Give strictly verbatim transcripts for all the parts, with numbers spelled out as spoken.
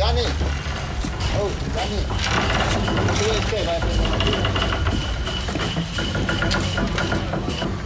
Gianni. Oh, Gianni. Due stai, vai a prendere una birra.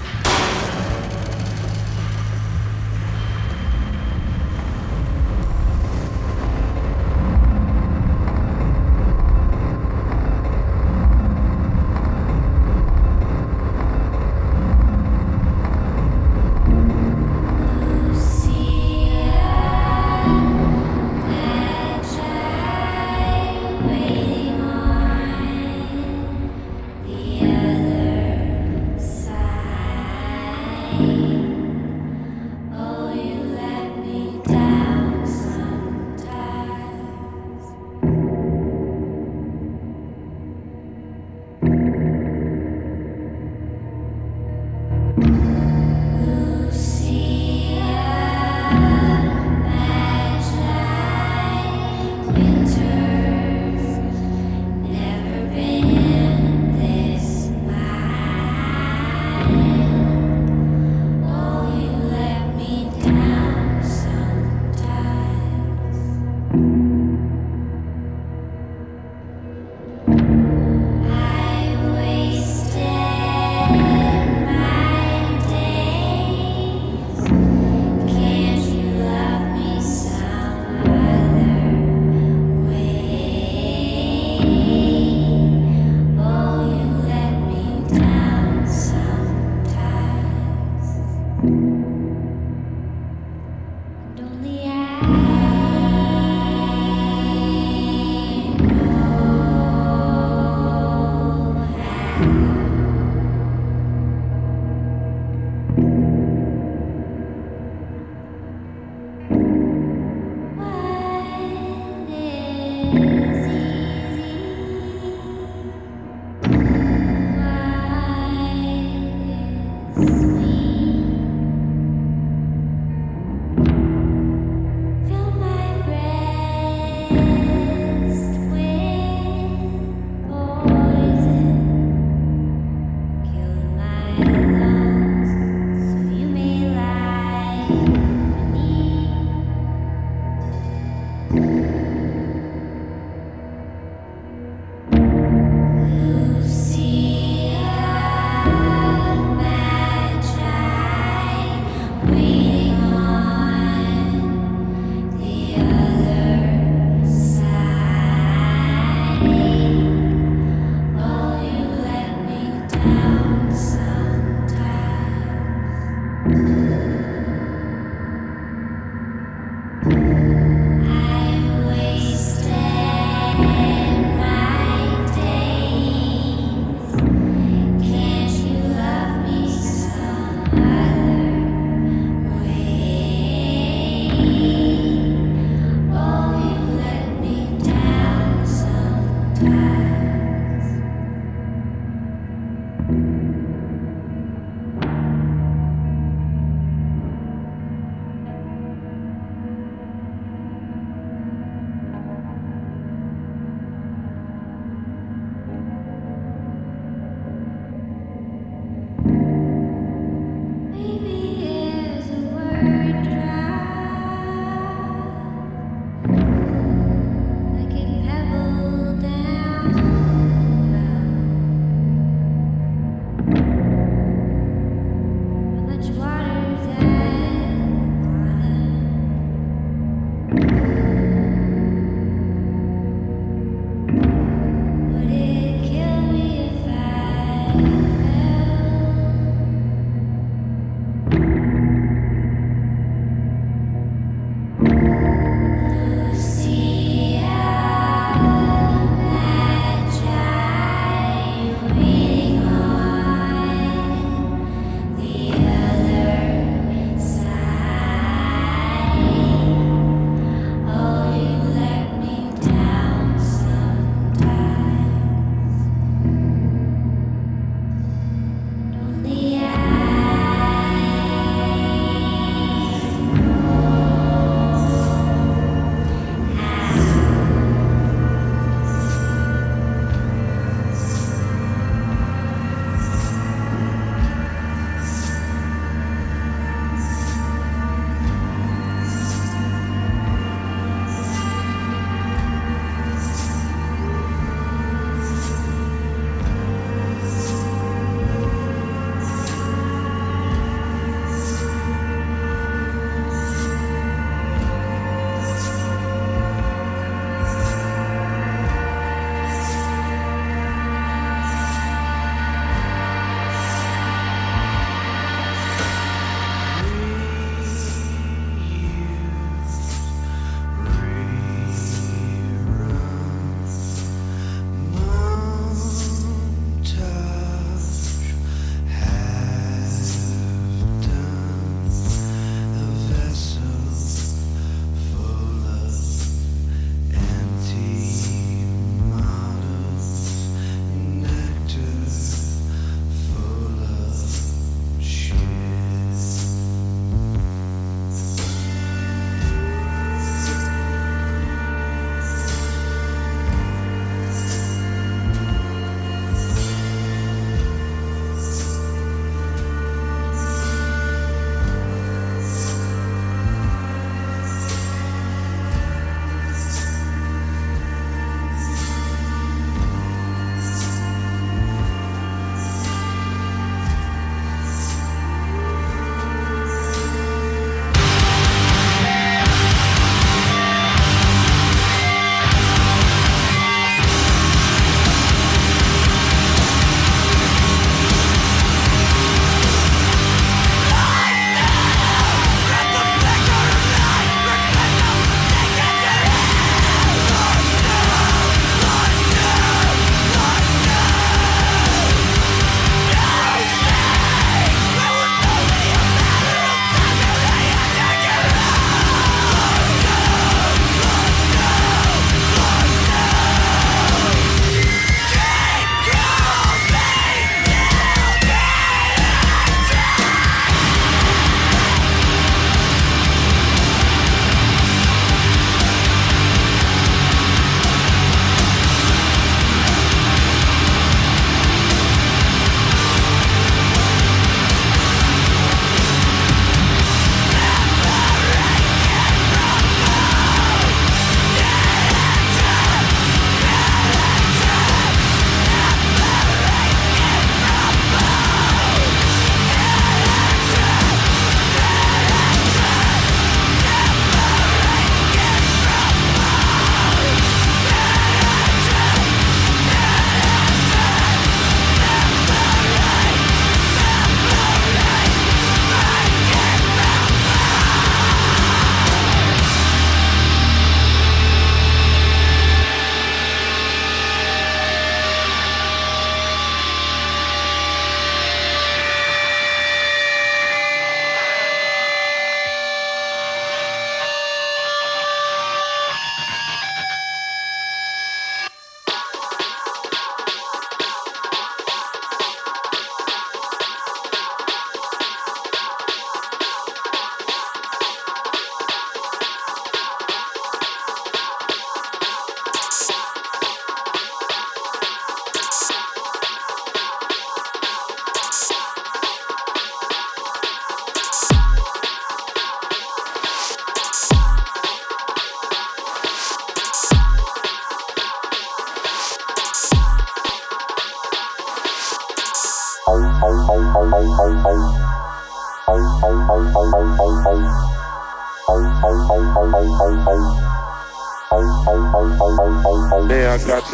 Yeah, I got you.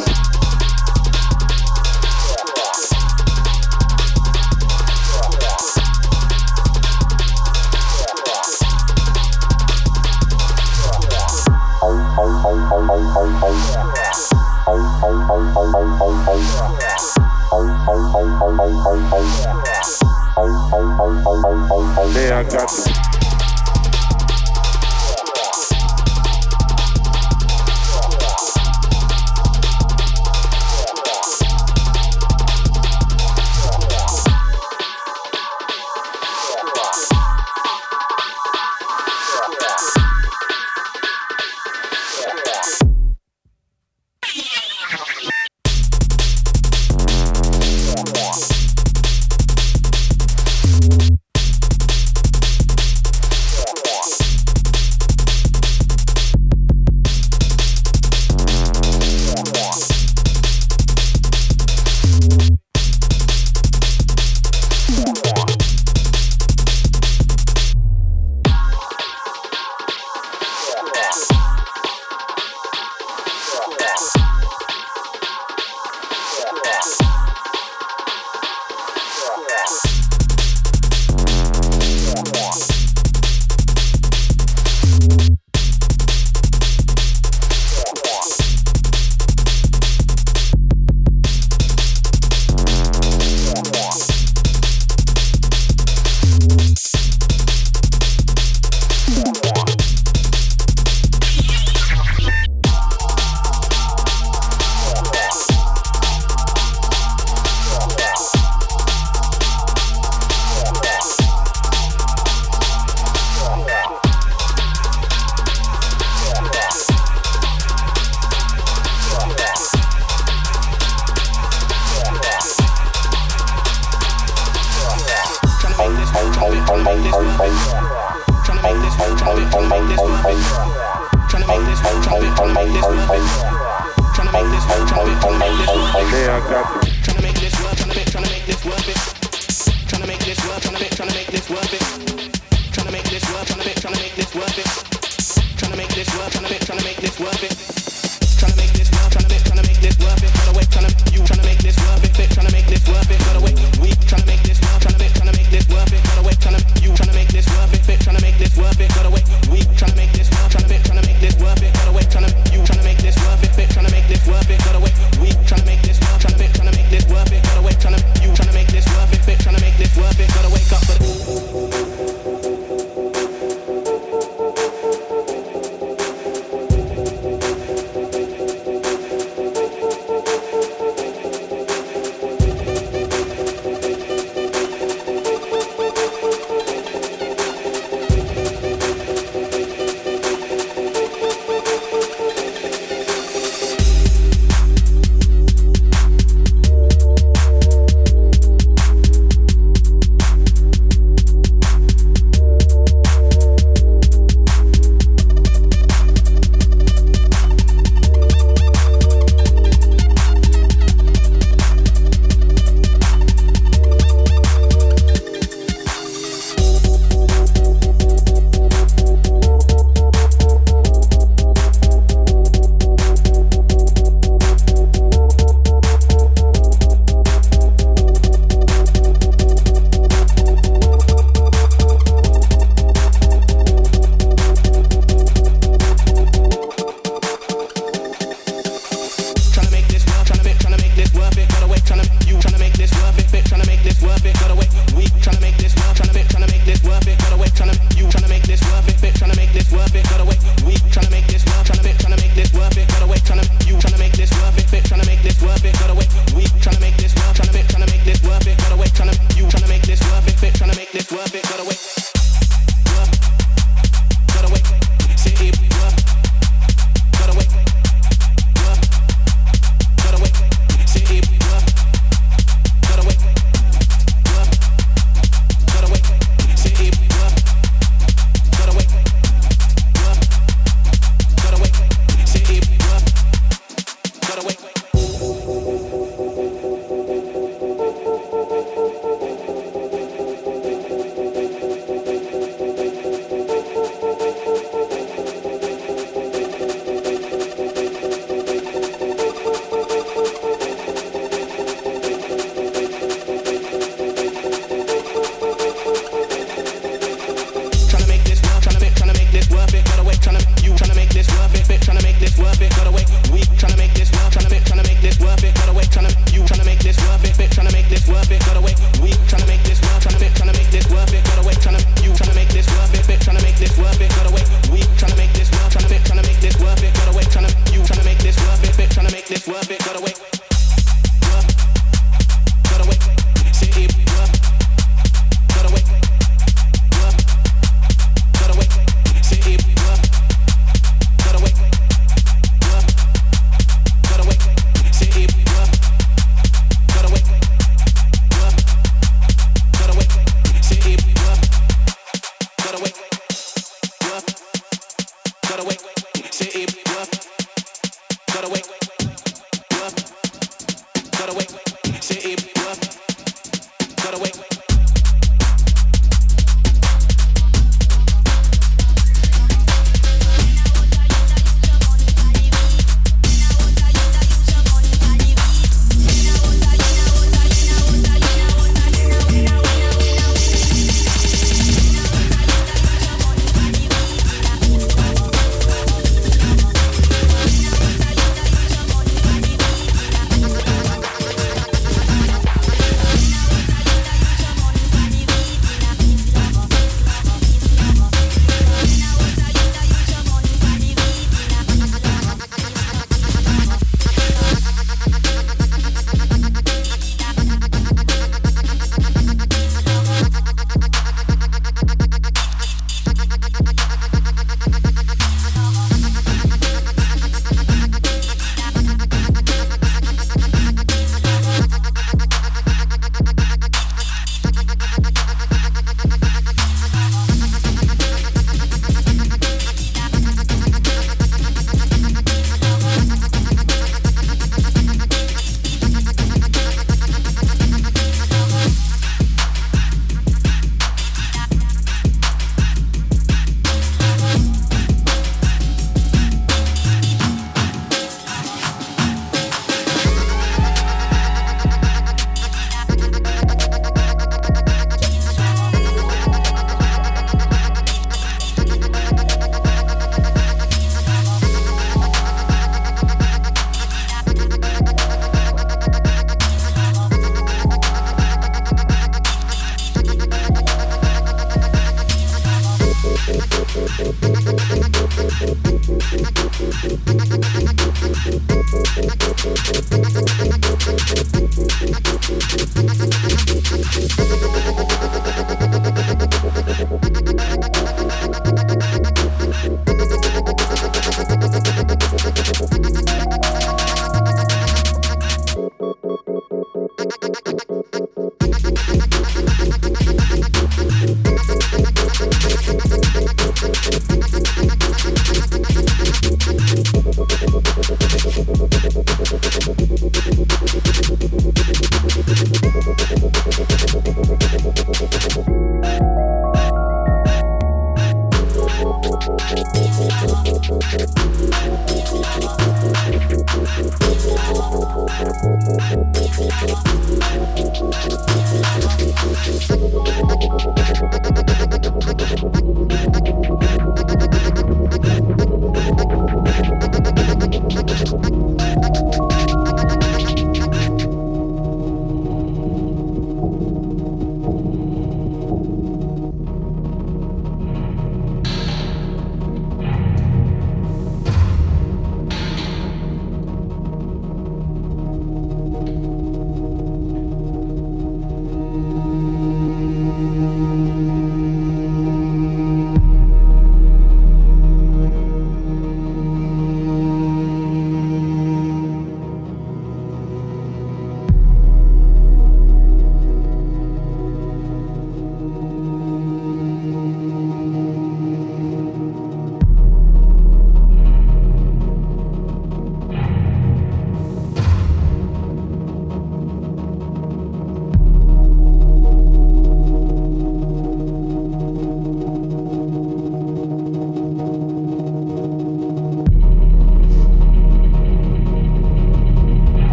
Yeah, I got you.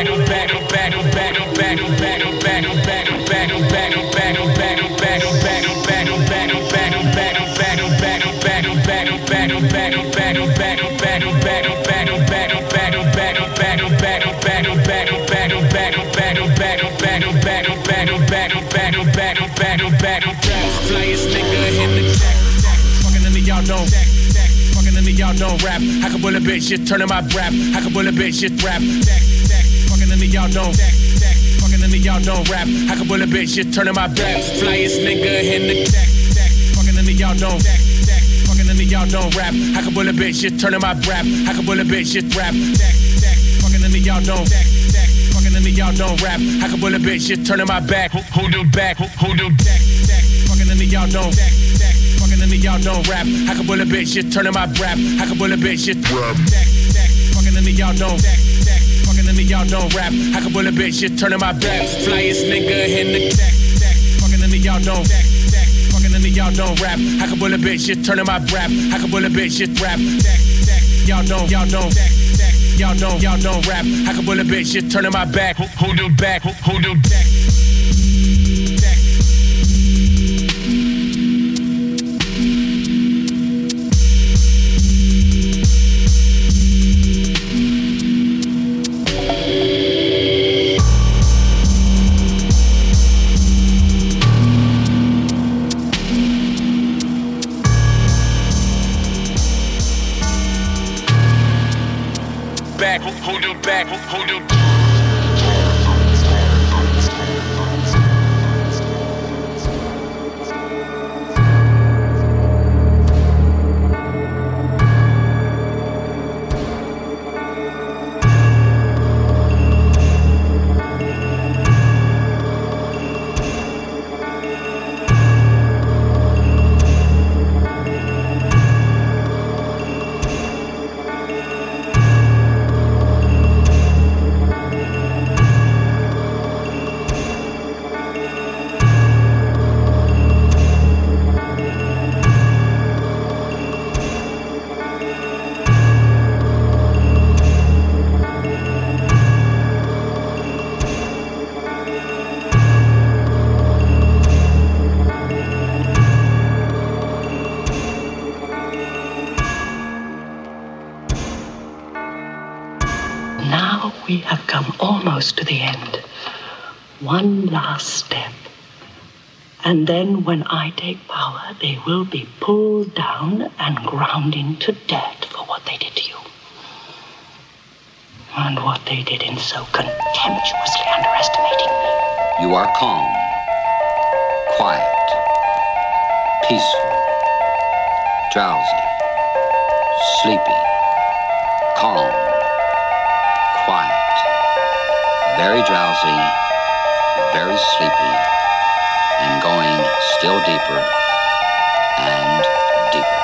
Y'all don't rap. I can bullet bitch, just turning my rap. I can bullet bitch, just rap. Stack, stack, fucking into y'all don't. Stack, stack, fucking into y'all don't rap. I can bullet bitch, just turning my rap. Flyest nigga in the stack, stack, fucking into y'all don't. Stack, stack, fucking into y'all don't rap. I can bullet bitch, just turning my rap. I can bullet bitch, just rap. Stack, stack, fucking into y'all don't. Stack, stack, fucking into y'all don't rap. I can bullet bitch, just turning my back. Who, who do back? Who, who do stack, stack, fucking into y'all don't. Stack, stack, fucking into y'all don't rap. I can bullet bitch, just turning my rap. I can bullet bitch, just rap. Stack, stack, fucking into y'all don't. Stack, stack, fucking into y'all don't rap. I can bullet bitch, just turning my back. Flyest nigga in the stack, stack, fucking into y'all don't. Stack, stack, fucking into y'all don't rap. I can bullet bitch, just turning my rap. I can bullet bitch, just rap. Stack, stack, y'all don't, y'all don't. Stack, stack, y'all don't, y'all don't rap. I can bullet bitch, just turning my back. Who, who do back? Who, who do back? Back, who, who do back, who, who do We have come almost to the end. One last step. And then when I take power, they will be pulled down and ground into dirt for what they did to you. And what they did in so contemptuously underestimating me. You are calm, quiet, peaceful, drowsy. sleepy, calm, quiet, very drowsy, very sleepy, and going still deeper and deeper.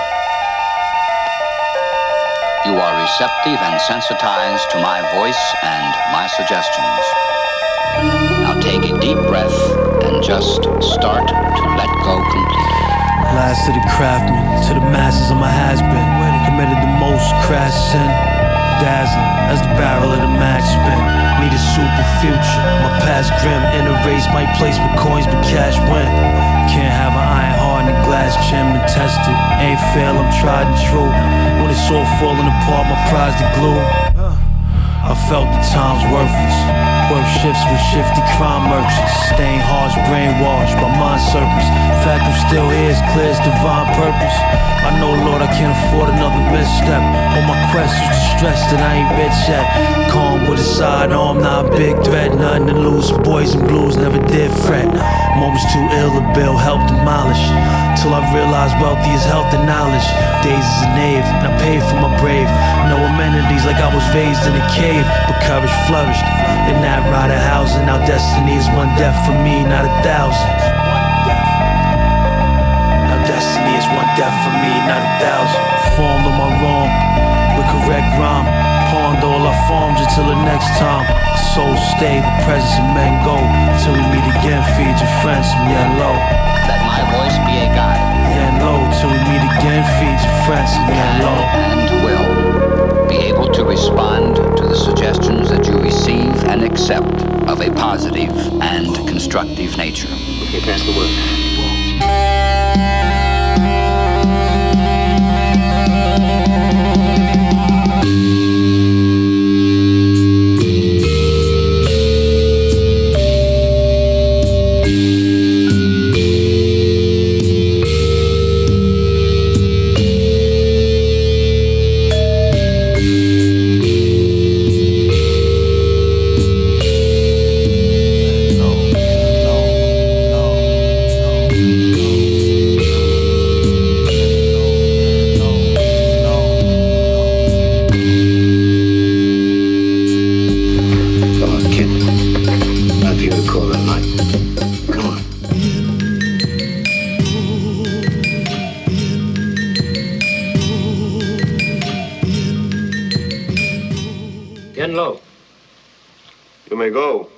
You are receptive and sensitized to my voice and my suggestions. Now take a deep breath and just start to let go completely. Last of the craftsmen, to the masses of my has-been. Committed the most crass sin. Dazzling as the barrel of the max spin. Need a super future. My past grim in a race might place with coins but cash win. Can't have an iron heart and a glass chin been tested. Ain't fail, I'm tried and true. When it's all falling apart, my pride's the glue. I felt the time's worthless. Worth shifts with shifty crime merchants. Staying harsh, brainwashed by mind serpents. The fact I'm still here is clear as divine purpose. I know, Lord, I can't afford another misstep. On my quest was to stress that I ain't rich yet. Calm with a sidearm, not a big threat. Nothing to lose, boys and blues never did fret. Moments too ill to build, help demolish. Till I realized wealthy is health and knowledge. Days as a knave, and I paid for my brave. No amenities like I was raised in a cave, but courage flourished. In that rotted housing, our destiny is one death for me, not a thousand. Our destiny is one death for me, not a thousand. Formed on my wrong, with correct rhyme. Pawned all our farms until the next time. Soul stay, the presence of men go. Till we meet again, feed your friends from Yen Low. Let my voice be a guide. Yen Low, till we meet again, feed your friends from Yen Low. And will be able to respond to the suggestions that you receive and accept of a positive and constructive nature. Okay, pass the word. Yen Low. You may go.